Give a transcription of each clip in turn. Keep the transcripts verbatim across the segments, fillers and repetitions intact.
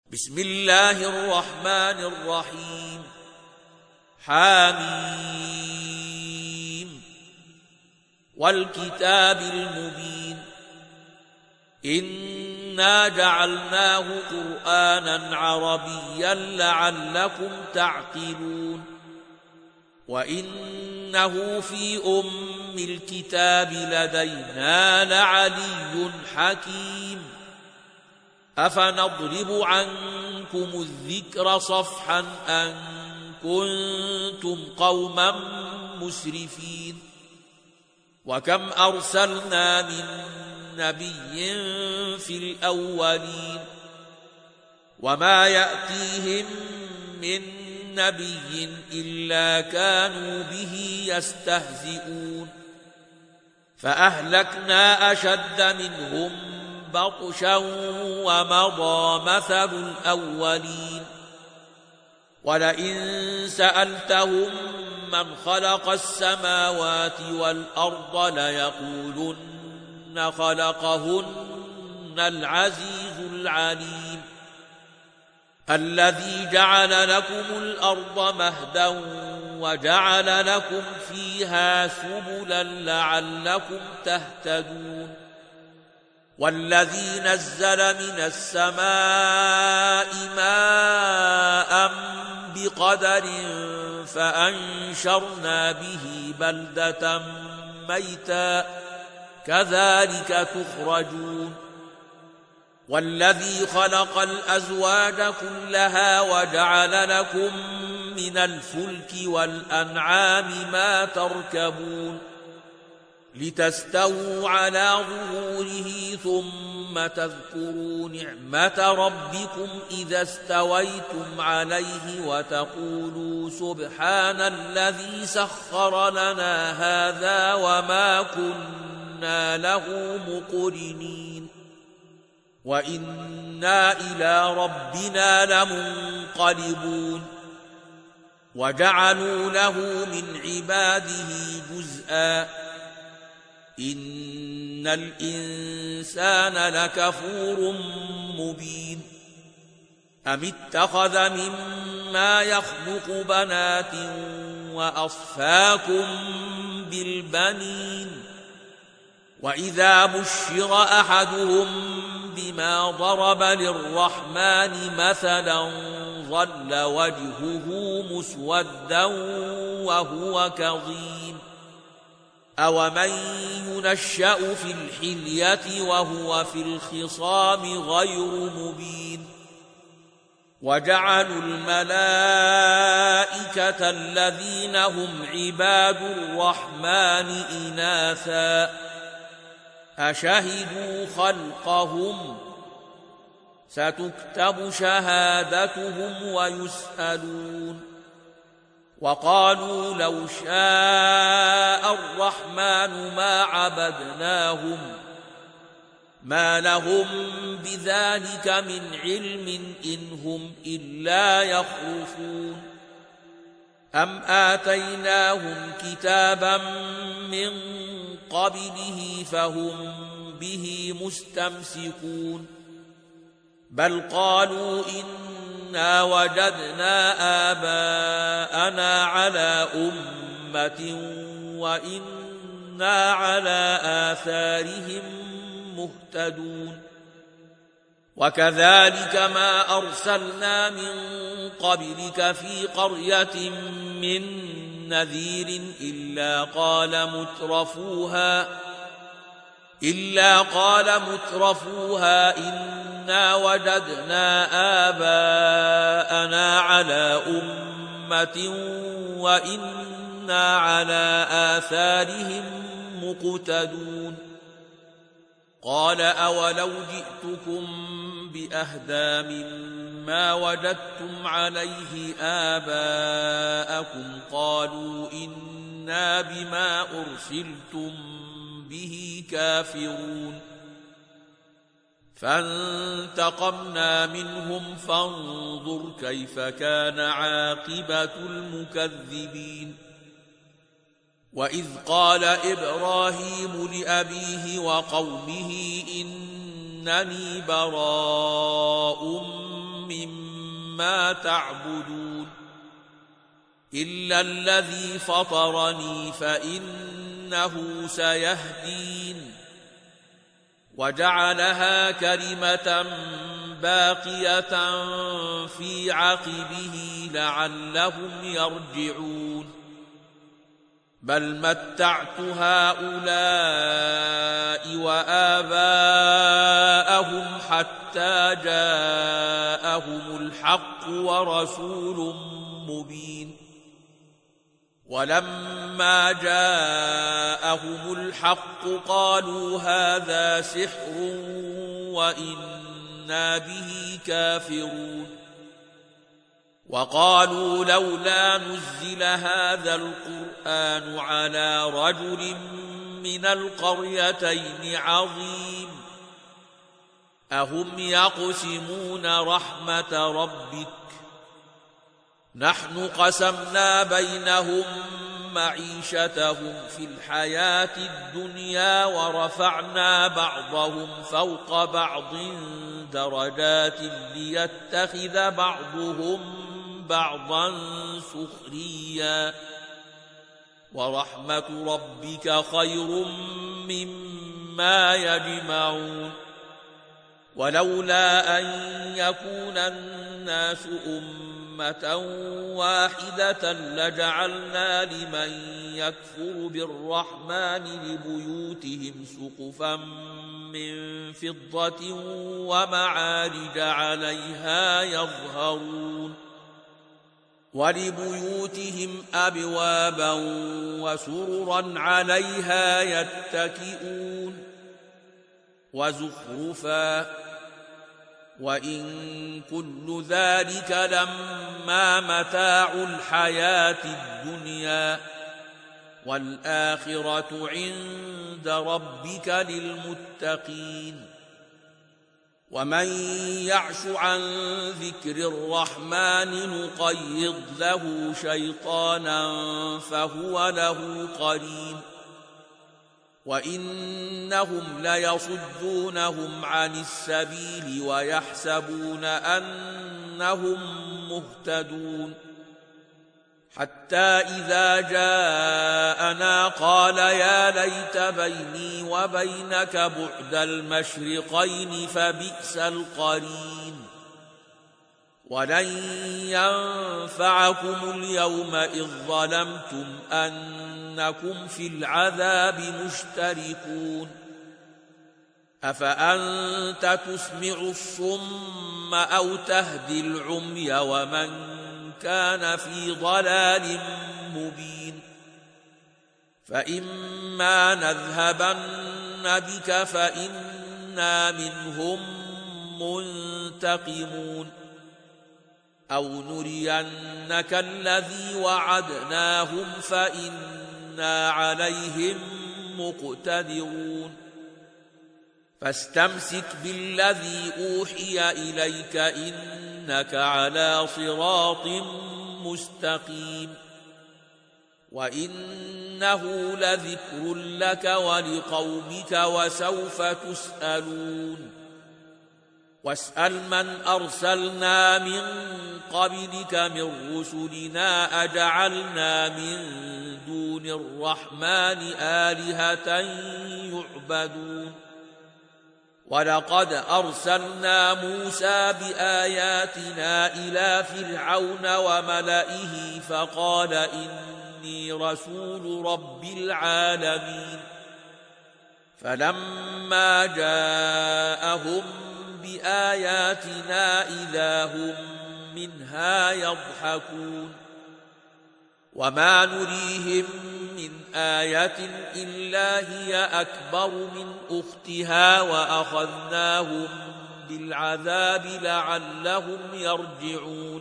بسم الله الرحمن الرحيم حاميم والكتاب المبين إنا جعلناه قرآنا عربيا لعلكم تعقلون وإنه في أم الكتاب لدينا لعلي حكيم أفنضرب عنكم الذكر صفحا أن كنتم قوما مسرفين وكم أرسلنا من نبي في الأولين وما يأتيهم من نبي إلا كانوا به يستهزئون فأهلكنا أشد منهم بطشا ومضى مثل الأولين ولئن سألتهم من خلق السماوات والأرض ليقولن خلقهن العزيز العليم الذي جعل لكم الأرض مهدا وجعل لكم فيها سبلا لعلكم تهتدون والذي نزل من السماء ماء بقدر فأنشرنا به بلدة ميتا كذلك تخرجون والذي خلق الأزواج كلها وجعل لكم من الفلك والأنعام ما تركبون لتستووا على ظهوره ثم تذكروا نعمة ربكم إذا استويتم عليه وتقولوا سبحان الذي سخر لنا هذا وما كنا له مقرنين وإنا إلى ربنا لمنقلبون وجعلوا له من عباده جزءا إن الإنسان لكفور مبين أم اتخذ مما يخلق بنات وأصفاكم بالبنين وإذا بشر أحدهم بما ضرب للرحمن مثلا ظل وجهه مسودا وهو كظيم أومن ينشأ في الحلية وهو في الخصام غير مبين وجعلوا الملائكة الذين هم عباد الرحمن إناثا أشهدوا خلقهم ستكتب شهادتهم ويسألون وقالوا لو شاء الرحمن ما عبدناهم ما لهم بذلك من علم إن هم إلا يخرصون أم آتيناهم كتابا من قبله فهم به مستمسكون بل قالوا إنا وجدنا آباءنا على أمة وإنا على آثارهم مهتدون وكذلك ما أرسلنا من قبلك في قرية من نذير إلا قال مترفوها إلا قال مترفوها إنا وجدنا آباءنا على أمة وإنا على آثارهم مقتدون قال أولو جئتكم بأهدى مما وجدتم عليه آباءكم قالوا إنا بما أرسلتم به كافرون فانتقمنا منهم فانظر كيف كان عاقبة المكذبين وإذ قال إبراهيم لأبيه وقومه إنني براء ما تعبدون إلا الذي فطرني فإنه سيهدين وجعلها كلمة باقية في عقبه لعلهم يرجعون بل متعت هؤلاء وآباءهم حتى جاءهم الحق ورسول مبين ولما جاءهم الحق قالوا هذا سحر وإنا به كافرون وقالوا لولا نزل هذا القرآن على رجل من القريتين عظيم أهم يقسمون رحمة ربك نحن قسمنا بينهم معيشتهم في الحياة الدنيا ورفعنا بعضهم فوق بعض درجات ليتخذ بعضهم بعضا سخريا ورحمة ربك خير مما يجمعون ولولا أن يكون الناس أمة واحدة لجعلنا لمن يكفر بالرحمن لبيوتهم سقفا من فضة ومعارج عليها يظهرون ولبيوتهم أبوابا وسررا عليها يتكئون وزخرفا وإن كل ذلك لما متاع الحياة الدنيا والآخرة عند ربك للمتقين ومن يعش عن ذكر الرحمن نقيض له شيطانا فهو له قرين وإنهم ليصدونهم عن السبيل ويحسبون أنهم مهتدون حتى إذا جاءنا قال يا ليت بيني وبينك بعد المشرقين فبئس القرين ولن ينفعكم اليوم إذ ظلمتم أنكم في العذاب مشتركون أفأنت تسمع الصم أو تهدي العمي ومن كان في ضلال مبين فإما نذهبن بك فإنا منهم منتقمون أو نرينك الذي وعدناهم فإنا عليهم مقتدرون فاستمسك بالذي أوحي إليك إنك على صراط مستقيم وإنه لذكر لك ولقومك وسوف تسألون واسأل من أرسلنا من قبلك من رسلنا أجعلنا من دون الرحمن آلهة يعبدون ولقد أرسلنا موسى بآياتنا إلى فرعون وملئه فقال إني رسول رب العالمين فلما جاءهم بآياتنا إذا هم منها يضحكون وما نريهم من آية إلا هي أكبر من أختها وأخذناهم بالعذاب لعلهم يرجعون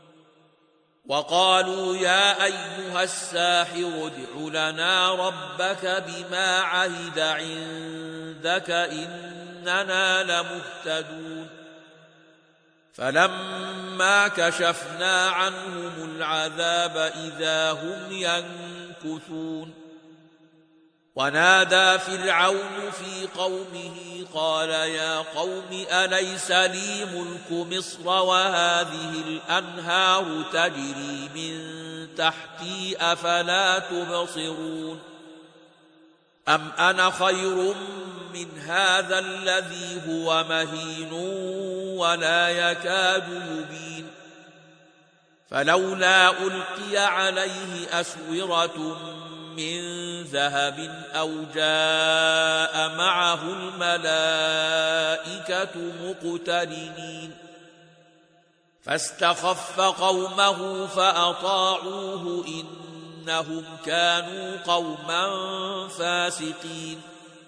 وقالوا يا أيها الساحر ادع لنا ربك بما عهد عندك إننا لمهتدون فلما كشفنا عنهم العذاب إذا هم ينكثون ونادى فرعون في قومه قال يا قوم أليس لي ملك مصر وهذه الأنهار تجري من تحتي أفلا تبصرون أم أنا خير من هذا الذي هو مهين ولا يكاد يبين فلولا ألقي عليه أسورة من ذهب أو جاء معه الملائكة مقترنين فاستخف قومه فأطاعوه إنهم كانوا قوما فاسقين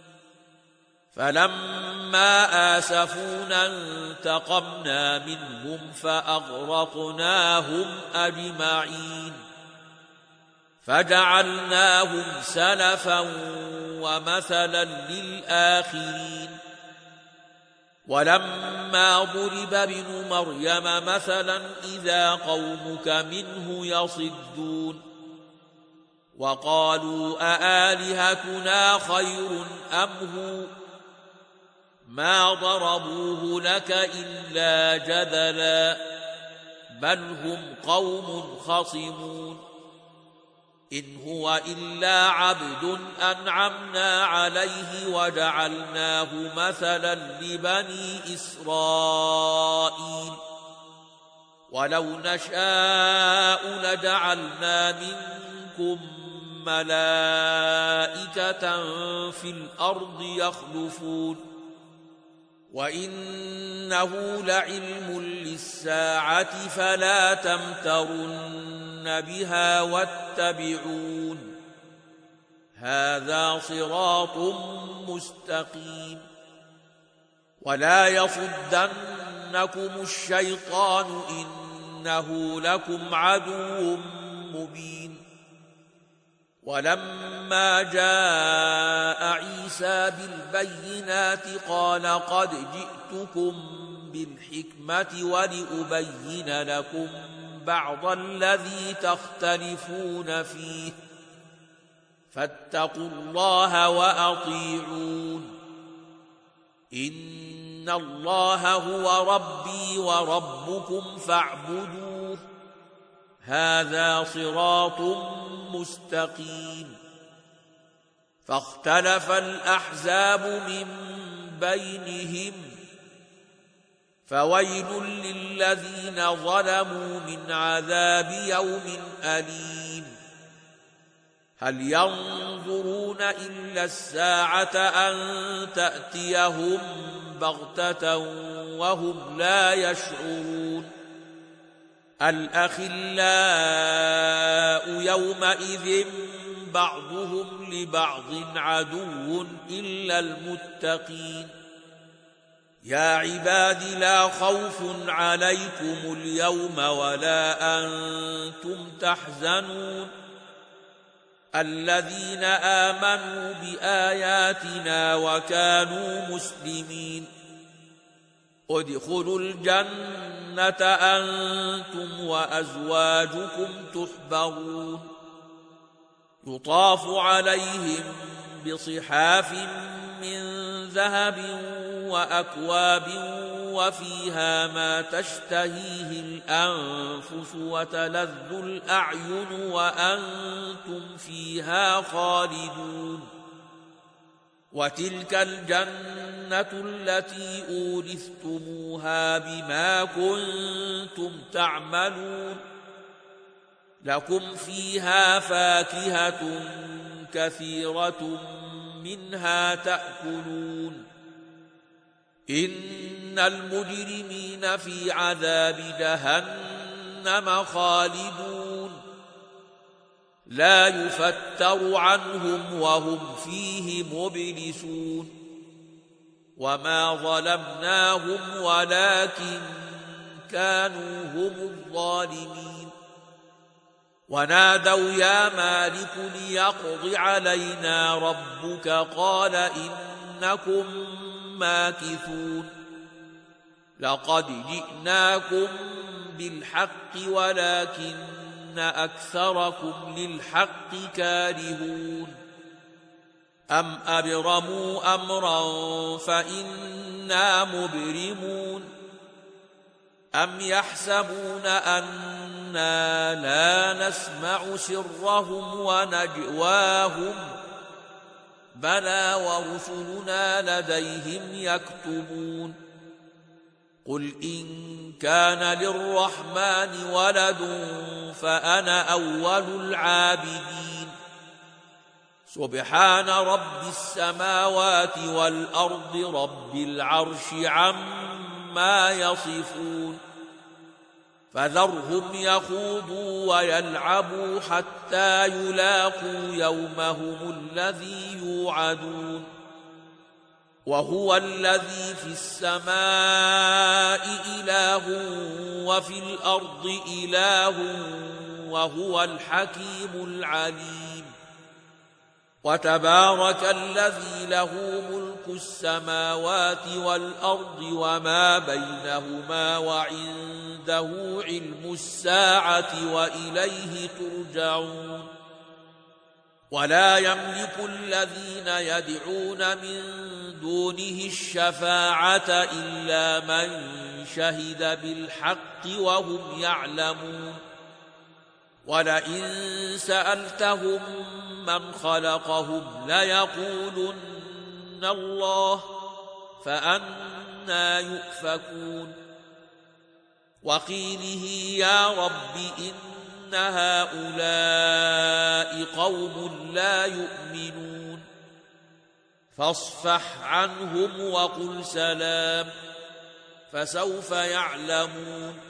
فلما آسفونا انتقمنا منهم فأغرقناهم أجمعين فجعلناهم سلفا ومثلا للآخرين ولما ضرب ابن مريم مثلا إذا قومك منه يصدون وقالوا أآلهتنا خير أم هو ما ضربوه لك إلا جدلا بل هم قوم خصمون إن هو إلا عبد أنعمنا عليه وجعلناه مثلا لبني إسرائيل ولو نشاء لجعلنا منكم ملائكة في الأرض يخلفون وإنه لعلم للساعة فلا تمترن بها واتبعون هذا صراط مستقيم ولا يصدنكم الشيطان إنه لكم عدو مبين ولما جاء عيسى بالبينات قال قد جئتكم بالحكمة ولأبين لكم بعض الذي تختلفون فيه فاتقوا الله وأطيعون إن الله هو ربي وربكم فاعبدوه هذا صراط مستقيم فاختلف الأحزاب من بينهم فويل للذين ظلموا من عذاب يوم أليم هل ينظرون إلا الساعة أن تأتيهم بغتة وهم لا يشعرون الأخلاء يومئذ بعضهم لبعض عدو إلا المتقين يا عباد لا خوف عليكم اليوم ولا أنتم تحزنون الذين آمنوا بآياتنا وكانوا مسلمين ادخلوا الجنة أنتم وأزواجكم تحبرون يطاف عليهم بصحاف من ذهب وأكواب وفيها ما تشتهيه الأنفس وتلذ الأعين وأنتم فيها خالدون وتلك الجنة التي أورثتموها بما كنتم تعملون لكم فيها فاكهة كثيرة منها تأكلون إن المجرمين في عذاب جهنم خالدون لا يفتر عنهم وهم فيه مبلسون وما ظلمناهم ولكن كانوا هم الظالمين ونادوا يا مالك ليقض علينا ربك قال إنكم ماكثون لقد جئناكم بالحق ولكن أكثركم للحق كارهون أم أبرموا أمرا فإنا مبرمون أم يحسبون أنا لا نسمع سرهم ونجواهم بلى ورسلنا لديهم يكتبون قل إن كان للرحمن ولد فأنا أول العابدين سبحان رب السماوات والأرض رب العرش عما يصفون فذرهم يخوضوا ويلعبوا حتى يلاقوا يومهم الذي يوعدون وهو الذي في السماء إله وفي الأرض إله وهو الحكيم العليم وتبارك الذي له ملك السماوات والأرض وما بينهما وعنده علم الساعة وإليه ترجعون ولا يملك الذين يدعون من دونه الشفاعة إلا من شهد بالحق وهم يعلمون ولئن سألتهم من خلقهم ليقولن الله فأنى يؤفكون وقيله يا رب إن هؤلاء قوم لا يؤمنون فاصفح عنهم وقل سلام فسوف يعلمون